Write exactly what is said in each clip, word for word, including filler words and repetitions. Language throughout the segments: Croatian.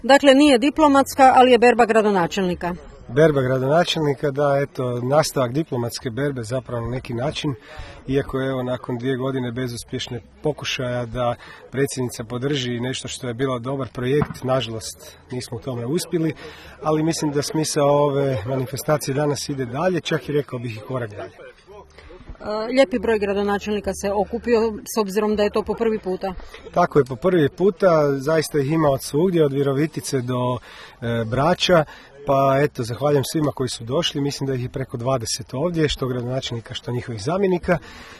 Dakle, nije diplomatska, ali je berba gradonačelnika. Berba gradonačelnika, da, eto, nastavak diplomatske berbe zapravo na neki način, iako je evo nakon dvije godine bezuspješne pokušaja da predsjednica podrži nešto što je bilo dobar projekt, nažalost nismo u tome uspjeli, ali mislim da smisao ove manifestacije danas ide dalje, čak i rekao bih i korak dalje. Lijepi broj gradonačelnika se okupio s obzirom da je to po prvi puta. Tako je, po prvi puta, zaista ih ima od svugdje, od Virovitice do e, Brača. Pa eto, zahvaljujem svima koji su došli, mislim da ih je preko dvadeset ovdje, što gradonačelnika, što njihovih zamjenika.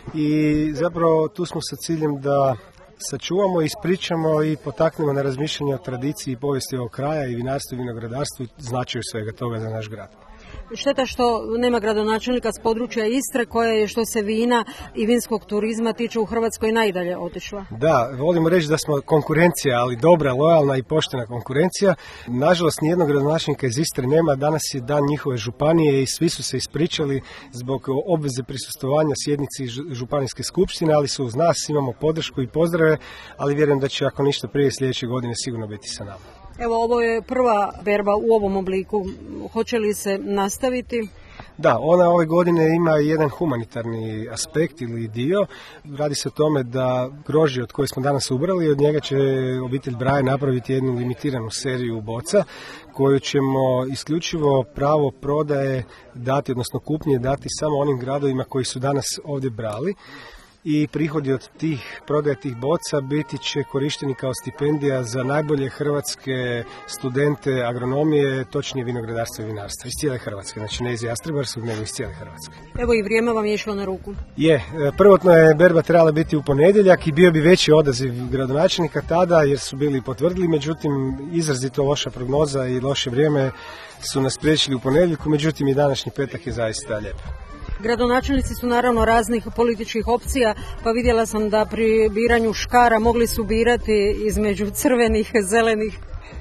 I zapravo tu smo sa ciljem da sačuvamo, ispričamo i potaknemo na razmišljanje o tradiciji i povijesti ovog kraja i vinarstvu i vinogradarstvu, značaju svega toga za naš grad. Šteta što nema gradonačelnika s područja Istre, koja je što se vina i vinskog turizma tiče u Hrvatskoj najdalje otišla. Da, volimo reći da smo konkurencija, ali dobra, lojalna i poštena konkurencija. Nažalost, nijednog gradonačelnika iz Istre nema, danas je dan njihove županije i svi su se ispričali zbog obveze prisustvovanja sjednici županijske skupštine, ali su uz nas, imamo podršku i pozdrave, ali vjerujem da će ako ništa prije sljedeće godine sigurno biti sa nama. Evo, ovo je prva berba u ovom obliku. Hoće li se nastaviti? Da, ona ove godine ima jedan humanitarni aspekt ili dio. Radi se o tome da grožđe od koje smo danas ubrali, od njega će obitelj Braje napraviti jednu limitiranu seriju boca koju ćemo isključivo pravo prodaje dati, odnosno kupnje dati samo onim gradovima koji su danas ovdje brali. I prihodi od tih prodaje tih boca biti će korišteni kao stipendija za najbolje hrvatske studente agronomije, točnije vinogradarstva i vinarstva iz cijele Hrvatske, znači ne iz Jastrebarskog, nego iz cijele Hrvatske. Evo i vrijeme vam je išlo na ruku. Je, prvotno je berba trebala biti u ponedjeljak i bio bi veći odaziv gradonačelnika tada jer su bili potvrdili, međutim izrazito loša prognoza i loše vrijeme su nas spriječili u ponedjeljku, međutim i današnji petak je zaista lijep. Gradonačelnici su naravno raznih političkih opcija, pa vidjela sam da pri biranju škara mogli su birati između crvenih, zelenih.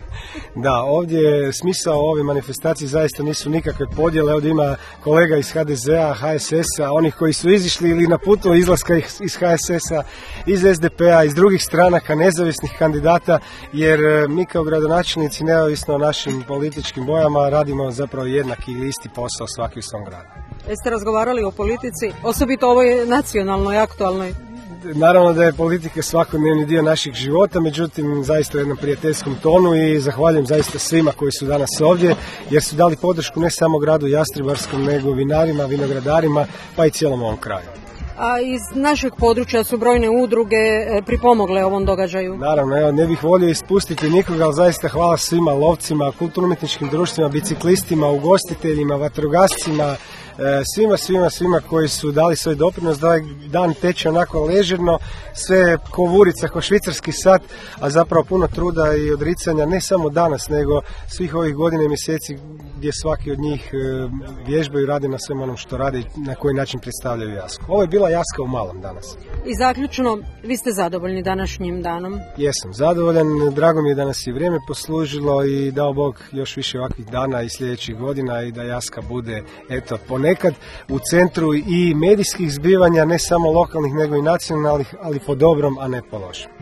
Da, ovdje smisao ove manifestacije zaista nisu nikakve podjele. Ovdje ima kolega iz ha de zea, ha es esa, onih koji su izišli ili na putu izlaska iz ha es esa, iz es de pe a, iz drugih stranaka, nezavisnih kandidata, jer mi kao gradonačelnici, neovisno o našim političkim bojama, radimo zapravo jednaki ili isti posao svaki u svom gradu. Jeste razgovarali o politici, osobito ovoj nacionalnoj, aktualnoj? Naravno da je politika svakodnevni dio naših života, međutim zaista u jednom prijateljskom tonu i zahvaljujem zaista svima koji su danas ovdje jer su dali podršku ne samo gradu Jastrebarskom nego vinarima, vinogradarima pa i cijelom ovom kraju. A iz našeg područja su brojne udruge pripomogle ovom događaju? Naravno, evo, ne bih volio ispustiti nikoga, ali zaista hvala svima lovcima, kulturno-umjetničkim društvima, biciklistima, ugostiteljima, vatrogascima, svima, svima, svima koji su dali svoj doprinos da ovaj dan teče onako ležerno, sve ko vurica, ko švicarski sat, a zapravo puno truda i odricanja ne samo danas, nego svih ovih godina i mjeseci gdje svaki od njih vježbaju i rade na svem onom što rade i na koji način predstavljaju jasku. Ovo je bila jaska u malom danas. I zaključno, vi ste zadovoljni današnjim danom? Jesam zadovoljan, drago mi je da nas je vrijeme poslužilo i dao Bog još više ovakvih dana i sljedećih godina i da jaska bude, eto, ponekad u centru i medijskih zbivanja, ne samo lokalnih nego i nacionalnih, ali po dobrom, a ne po lošem.